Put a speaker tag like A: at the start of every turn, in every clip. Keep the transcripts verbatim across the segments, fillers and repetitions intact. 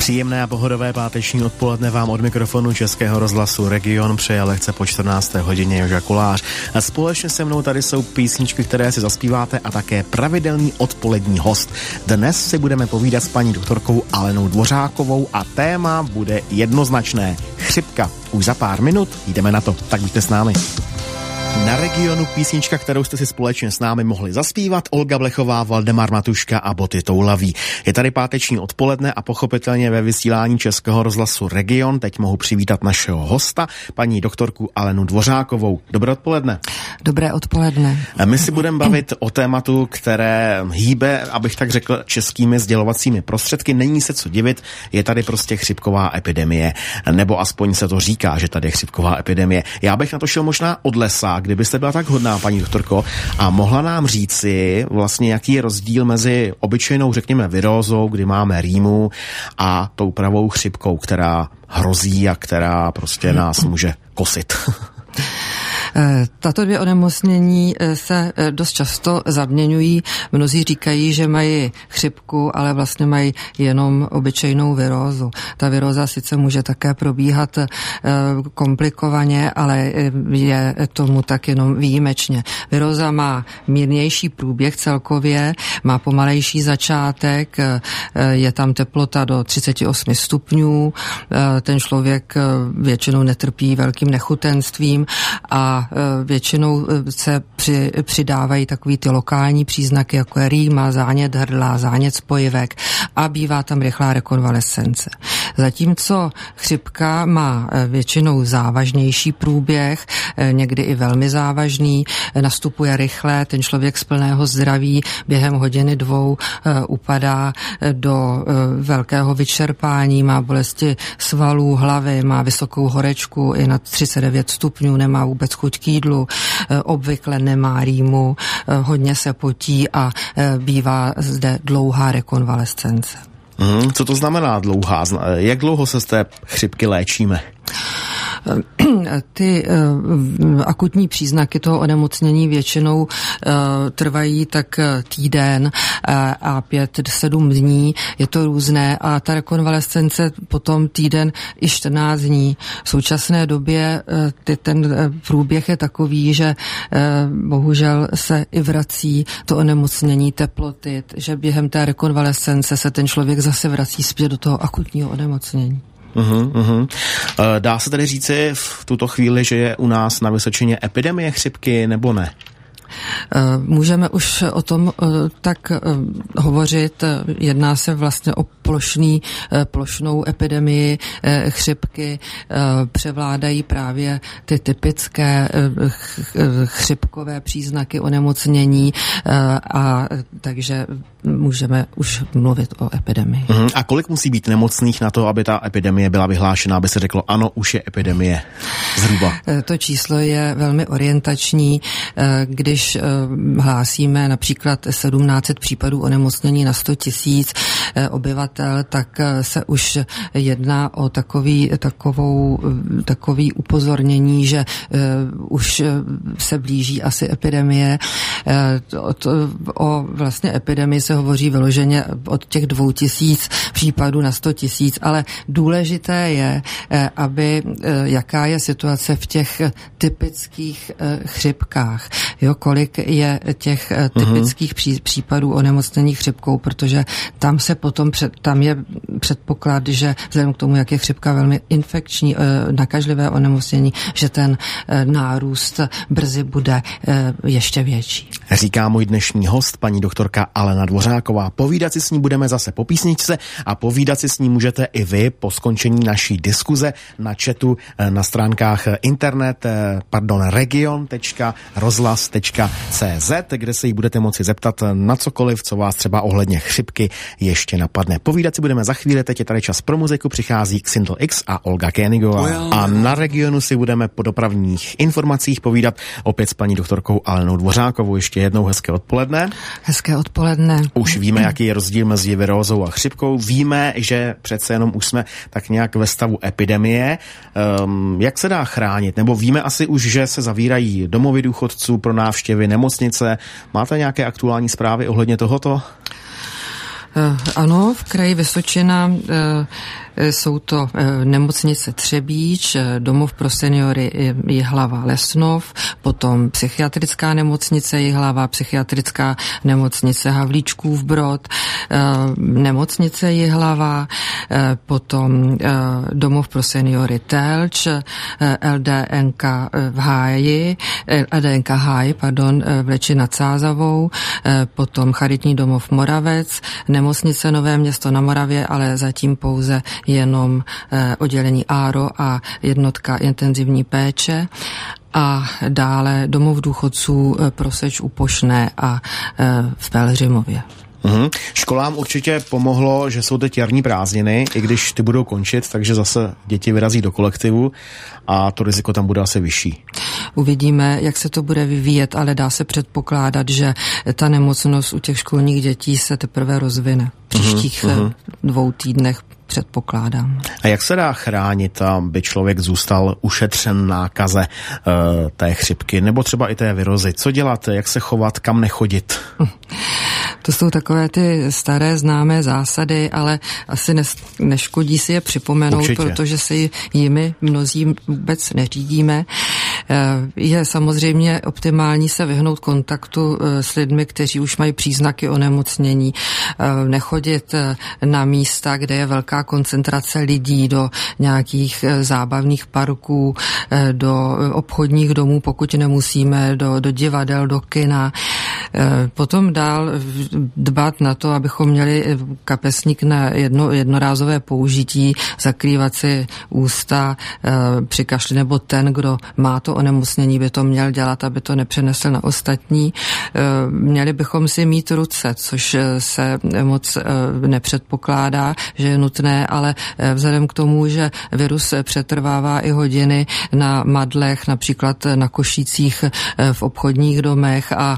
A: Příjemné a pohodové páteční odpoledne vám od mikrofonu Českého rozhlasu Region přeje lehce po čtrnácté hodině Joža Kolář. A společně se mnou tady jsou písničky, které si zaspíváte a také pravidelný odpolední host. Dnes si budeme povídat s paní doktorkou Alenou Dvořákovou a téma bude jednoznačné. Chřipka. Už za pár minut jdeme na to, tak buďte s námi. Na Regionu písnička, kterou jste si společně s námi mohli zaspívat, Olga Blechová, Valdemar Matuška a Boty Toulaví. Je tady páteční odpoledne a pochopitelně ve vysílání Českého rozhlasu Region teď mohu přivítat našeho hosta, paní doktorku Alenu Dvořákovou. Dobré odpoledne.
B: Dobré odpoledne.
A: My si budeme bavit o tématu, které hýbe, abych tak řekl, českými sdělovacími prostředky. Není se co divit, je tady prostě chřipková epidemie, nebo aspoň se to říká, že tady je chřipková epidemie. Já bych na to šel možná od lesa, kdybyste byla tak hodná, paní doktorko, a mohla nám říci vlastně, jaký je rozdíl mezi obyčejnou, řekněme, virózou, kdy máme rýmu, a tou pravou chřipkou, která hrozí a která prostě nás může kosit.
B: Tato dvě onemocnění se dost často zaměňují. Mnozí říkají, že mají chřipku, ale vlastně mají jenom obyčejnou virózu. Ta viróza sice může také probíhat komplikovaně, ale je tomu tak jenom výjimečně. Viróza má mírnější průběh celkově, má pomalejší začátek, je tam teplota do třicet osm stupňů, ten člověk většinou netrpí velkým nechutenstvím a většinou se při, přidávají takový ty lokální příznaky, jako je rýma, zánět hrdla, zánět spojivek a bývá tam rychlá rekonvalescence. Zatímco chřipka má většinou závažnější průběh, někdy i velmi závažný, nastupuje rychle, ten člověk z plného zdraví během hodiny dvou upadá do velkého vyčerpání, má bolesti svalů, hlavy, má vysokou horečku i na třicet devět stupňů, nemá vůbec chuť k jídlu, obvykle nemá rýmu, hodně se potí a bývá zde dlouhá rekonvalescence.
A: Hmm, co to znamená dlouhá? Jak dlouho se z té chřipky léčíme?
B: Ty uh, akutní příznaky toho onemocnění většinou uh, trvají tak týden uh, a pět, sedm dní, je to různé a ta rekonvalescence potom týden i čtrnáct dní. V současné době uh, ty, ten uh, průběh je takový, že uh, bohužel se i vrací to onemocnění, teploty, že během té rekonvalescence se ten člověk zase vrací zpět do toho akutního onemocnění.
A: Uhum, uhum. Dá se tedy říci v tuto chvíli, že je u nás na Vysočině epidemie chřipky, nebo ne?
B: Můžeme už o tom tak hovořit. Jedná se vlastně o plošný, plošnou epidemii chřipky. Převládají právě ty typické chřipkové příznaky onemocnění a takže můžeme už mluvit o epidemii.
A: Uhum. A kolik musí být nemocných na to, aby ta epidemie byla vyhlášena, aby se řeklo, ano, už je epidemie? Zhruba. To
B: číslo je velmi orientační. Když Když hlásíme například sedmnáct set případů onemocnění na sto tisíc obyvatel, tak se už jedná o takový, takovou, takový upozornění, že už se blíží asi epidemie. O vlastně epidemii se hovoří vyloženě od těch dvou tisíc případů na sto tisíc, ale důležité je, aby jaká je situace v těch typických chřipkách. Jo, kolik je těch typických pří, případů onemocnění chřipkou, protože tam se potom před, tam je předpoklad, že vzhledem k tomu, jak je chřipka velmi infekční, nakažlivé onemocnění, že ten nárůst brzy bude ještě větší.
A: Říká můj dnešní host, paní doktorka Alena Dvořáková. Povídat si s ní budeme zase po písničce a povídat si s ní můžete i vy po skončení naší diskuze na chatu na stránkách internet, pardon, region tečka rozhlas tečka cé zet, kde se jí budete moci zeptat na cokoliv, co vás třeba ohledně chřipky ještě napadne. Povídat si budeme za chvíli, teď je tady čas pro muziku, přichází Xindl X a Olga Koenigová. A na Regionu si budeme po dopravních informacích povídat opět s paní doktorkou Alenou Dvořákovou. Ještě jednou hezké odpoledne.
B: Hezké odpoledne.
A: Už víme, jaký je rozdíl mezi virózou a chřipkou. Víme, že přece jenom už jsme tak nějak ve stavu epidemie. Um, jak se dá chránit? Nebo víme asi už, že se zavírají domovy důchodců pro návštěvy, nemocnice. Máte nějaké aktuální zprávy ohledně tohoto?
B: Ano, v kraji Vysočina jsou to nemocnice Třebíč, domov pro seniory Jihlava Lesnov, potom psychiatrická nemocnice Jihlava, psychiatrická nemocnice Havlíčkův Brod, nemocnice Jihlava, potom domov pro seniory Telč, L D N K v Háji, L D N K Háj, pardon, v Leči nad Sázavou, potom charitní domov Moravec, nemocnice Nové Město na Moravě, ale zatím pouze jenom oddělení Áro a jednotka intenzivní péče. A dále domov důchodců Proseč u Pošné a v Pelhřimově.
A: Uhum. Školám určitě pomohlo, že jsou teď jarní prázdniny, i když ty budou končit, takže zase děti vyrazí do kolektivu a to riziko tam bude asi vyšší.
B: Uvidíme, jak se to bude vyvíjet, ale dá se předpokládat, že ta nemocnost u těch školních dětí se teprve rozvine v příštích uhum. dvou týdnech. Předpokládám.
A: A jak se dá chránit, aby člověk zůstal ušetřen nákaze e, té chřipky nebo třeba i té virózy? Co dělat, jak se chovat, kam nechodit?
B: To jsou takové ty staré známé zásady, ale asi ne, neškodí si je připomenout, určitě. Protože si jimi mnozí vůbec neřídíme. Je samozřejmě optimální se vyhnout kontaktu s lidmi, kteří už mají příznaky onemocnění, nechodit na místa, kde je velká koncentrace lidí, do nějakých zábavných parků, do obchodních domů, pokud nemusíme, do, do divadel, do kina. Potom dál dbat na to, abychom měli kapesník na jedno, jednorázové použití, zakrývat si ústa při kašli, nebo ten, kdo má to onemocnění, by to měl dělat, aby to nepřenesl na ostatní. Měli bychom si mít ruce, což se moc nepředpokládá, že je nutné, ale vzhledem k tomu, že virus přetrvává i hodiny na madlech, například na košících v obchodních domech a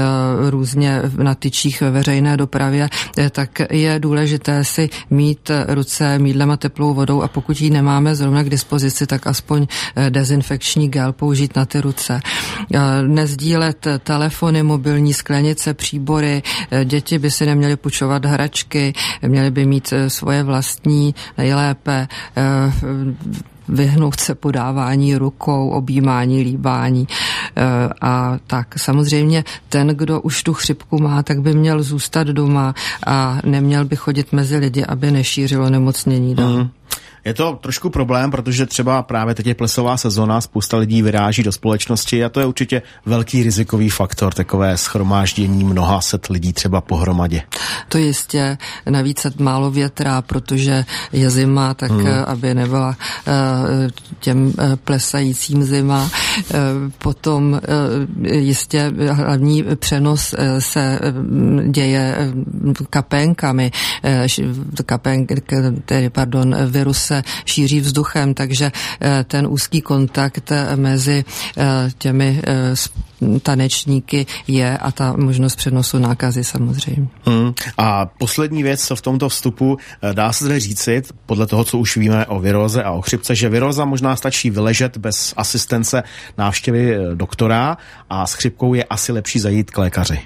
B: různě na tyčích ve veřejné dopravě, tak je důležité si mít ruce mýdlem a teplou vodou a pokud ji nemáme zrovna k dispozici, tak aspoň dezinfekční gel použít na ty ruce. Nezdílet telefony, mobilní sklenice, příbory, děti by si neměly půjčovat hračky, měly by mít svoje vlastní, nejlépe vyhnout se podávání rukou, objímání, líbání a tak. Samozřejmě ten, kdo už tu chřipku má, tak by měl zůstat doma a neměl by chodit mezi lidi, aby nešířilo nemocnění dál. Mm.
A: Je to trošku problém, protože třeba právě teď je plesová sezona, spousta lidí vyráží do společnosti a to je určitě velký rizikový faktor, takové shromáždění mnoha set lidí třeba pohromadě.
B: To jistě, navíc málo větrá, protože je zima, tak hmm. aby nebyla těm plesajícím zima. Potom jistě hlavní přenos se děje kapénkami, kapénk, tedy, pardon, virus se šíří vzduchem, takže ten úzký kontakt mezi těmi tanečníky je a ta možnost přenosu nákazy samozřejmě.
A: Hmm. A poslední věc, co v tomto vstupu dá se zde říci, podle toho, co už víme o viróze a o chřipce, že viróza možná stačí vyležet bez asistence návštěvy doktora a s chřipkou je asi lepší zajít k lékaři.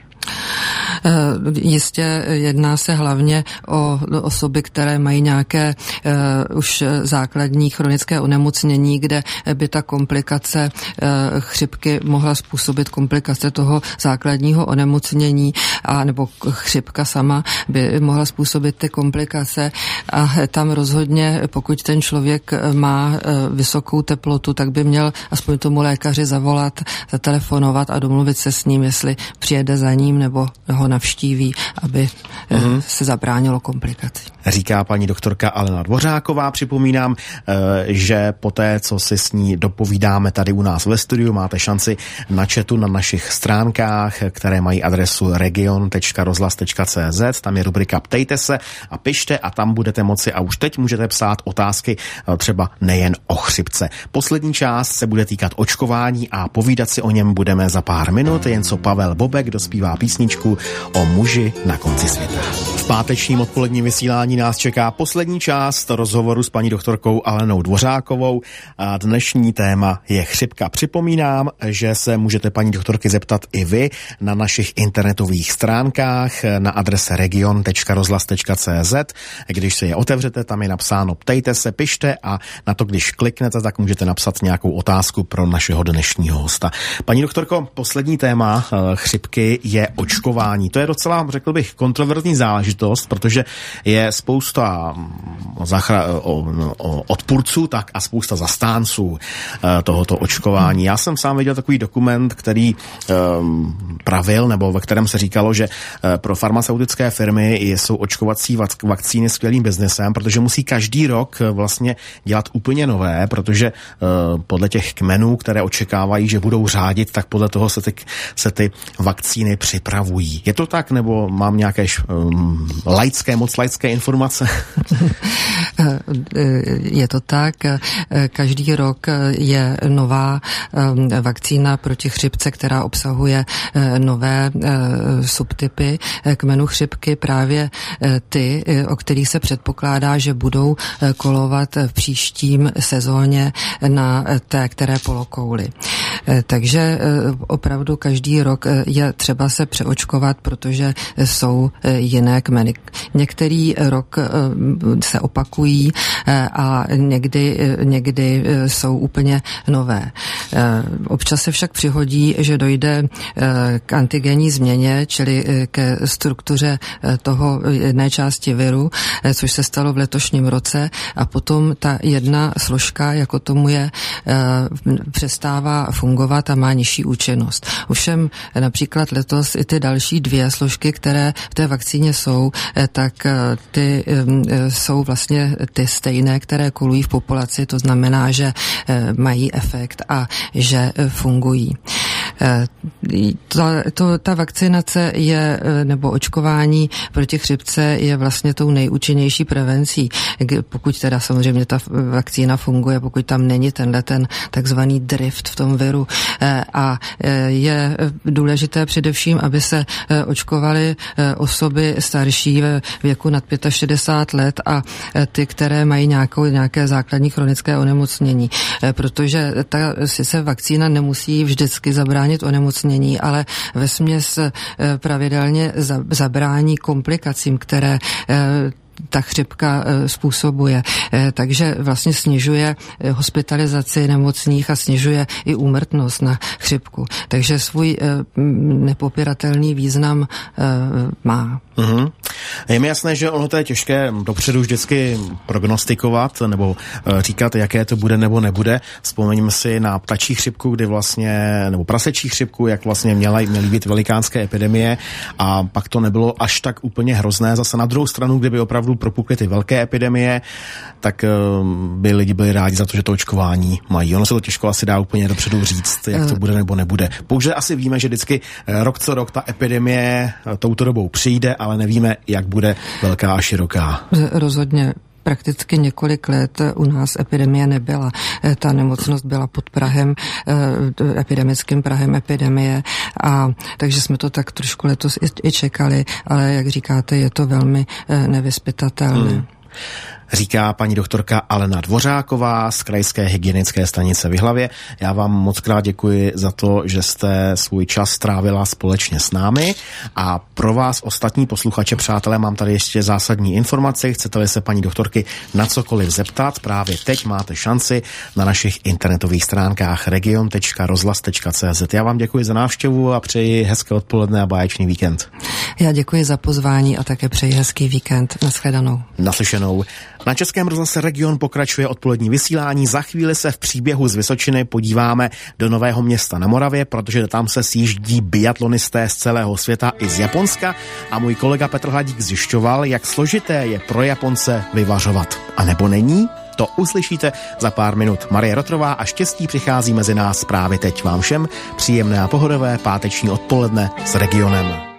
B: Jistě jedná se hlavně o osoby, které mají nějaké uh, už základní chronické onemocnění, kde by ta komplikace uh, chřipky mohla způsobit komplikace toho základního onemocnění a nebo chřipka sama by mohla způsobit ty komplikace a tam rozhodně, pokud ten člověk má uh, vysokou teplotu, tak by měl aspoň tomu lékaři zavolat, zatelefonovat a domluvit se s ním, jestli přijede za ním nebo ho navštíví, aby mm-hmm. se zabránilo komplikací.
A: Říká paní doktorka Alena Dvořáková. Připomínám, že poté, co si s ní dopovídáme tady u nás ve studiu, máte šanci na chatu na našich stránkách, které mají adresu region tečka rozhlas tečka cé zet. Tam je rubrika Ptejte se a pište a tam budete moci a už teď můžete psát otázky třeba nejen o chřipce. Poslední část se bude týkat očkování a povídat si o něm budeme za pár minut, jen co Pavel Bobek dospívá písničku o muži na konci světa. V pátečním odpoledním vysílání nás čeká poslední část rozhovoru s paní doktorkou Alenou Dvořákovou a dnešní téma je chřipka. Připomínám, že se můžete paní doktorky zeptat i vy na našich internetových stránkách na adrese region tečka rozhlas tečka cé zet. Když se je otevřete, tam je napsáno ptejte se, pište a na to, když kliknete, tak můžete napsat nějakou otázku pro našeho dnešního hosta. Paní doktorko, poslední téma chřipky je očkování. To je docela, řekl bych, kontroverzní záležitost, protože je spousta zachra- o, o odpůrců, tak a spousta zastánců tohoto očkování. Já jsem sám viděl takový dokument, který um, pravil, nebo ve kterém se říkalo, že pro farmaceutické firmy jsou očkovací vakcíny skvělým biznesem, protože musí každý rok vlastně dělat úplně nové, protože uh, podle těch kmenů, které očekávají, že budou řádit, tak podle toho se ty, se ty vakcíny připravují. Je to tak, nebo mám nějaké um, laické, moc laické informace?
B: Je to tak. Každý rok je nová vakcína proti chřipce, která obsahuje nové subtypy kmenu chřipky, právě ty, o kterých se předpokládá, že budou kolovat v příštím sezóně na té které polokouli. Takže opravdu každý rok je třeba se přeočkovat, protože jsou jiné kmeny. Některý rok se opakují a někdy, někdy jsou úplně nové. Občas se však přihodí, že dojde k antigenní změně, čili ke struktuře toho jedné části viru, což se stalo v letošním roce, a potom ta jedna složka, jako tomu je, přestává fungovat a má nižší účinnost. Ovšem například letos i ty další dvě složky, které v té vakcíně jsou, tak ty jsou vlastně ty stejné, které kolují v populaci, to znamená, že mají efekt a že fungují. Ta, to, ta vakcinace je, nebo očkování proti chřipce je vlastně tou nejúčinnější prevencí, pokud teda samozřejmě ta vakcína funguje, pokud tam není tenhle ten takzvaný drift v tom viru. A je důležité především, aby se očkovaly osoby starší ve věku nad šedesát pět let a ty, které mají nějakou, nějaké základní chronické onemocnění. Protože ta sice vakcína nemusí vždycky zabránit onemocnění, ale vesměs pravidelně zabrání komplikacím, které ta chřipka způsobuje. Takže vlastně snižuje hospitalizaci nemocných a snižuje i úmrtnost na chřipku. Takže svůj nepopiratelný význam má.
A: Mm-hmm. Je mi jasné, že ono to je těžké dopředu vždycky prognostikovat nebo říkat, jaké to bude nebo nebude. Vzpomeňme si na ptačí chřipku, kdy vlastně, nebo prasečí chřipku, jak vlastně měla, měly být velikánské epidemie a pak to nebylo až tak úplně hrozné. Zase na druhou stranu, kdyby opravdu propukly ty velké epidemie, tak by lidi byli rádi za to, že to očkování mají. Ono se to těžko asi dá úplně dopředu říct, jak to bude nebo nebude. Pouze asi víme, že vždycky rok co rok ta epidemie touto dobou přijde, ale nevíme, jak bude velká a široká.
B: Rozhodně. Prakticky několik let u nás epidemie nebyla. Ta nemocnost byla pod prahem, epidemickým prahem epidemie, a takže jsme to tak trošku letos i čekali, ale jak říkáte, je to velmi nevyzpytatelné. Hmm.
A: Říká paní doktorka Alena Dvořáková z Krajské hygienické stanice v Jihlavě. Já vám moc krát děkuji za to, že jste svůj čas strávila společně s námi, a pro vás ostatní posluchače, přátelé, mám tady ještě zásadní informaci. Chcete-li se paní doktorky na cokoliv zeptat, právě teď máte šanci na našich internetových stránkách region tečka rozhlas tečka cé zet. Já vám děkuji za návštěvu a přeji hezké odpoledne a báječný víkend.
B: Já děkuji za pozvání a také přeji hezký víkend. Nashledanou.
A: Naslyšenou. Na Českém rozhlase Region pokračuje odpolední vysílání. Za chvíli se v příběhu z Vysočiny podíváme do Nového Města na Moravě, protože tam se sjíždí biatlonisté z celého světa i z Japonska, a můj kolega Petr Hladík zjišťoval, jak složité je pro Japonce vyvařovat. A nebo není? To uslyšíte za pár minut. Marie Rotrová a štěstí přichází mezi nás právě teď. Vám všem příjemné a pohodové páteční odpoledne s Regionem.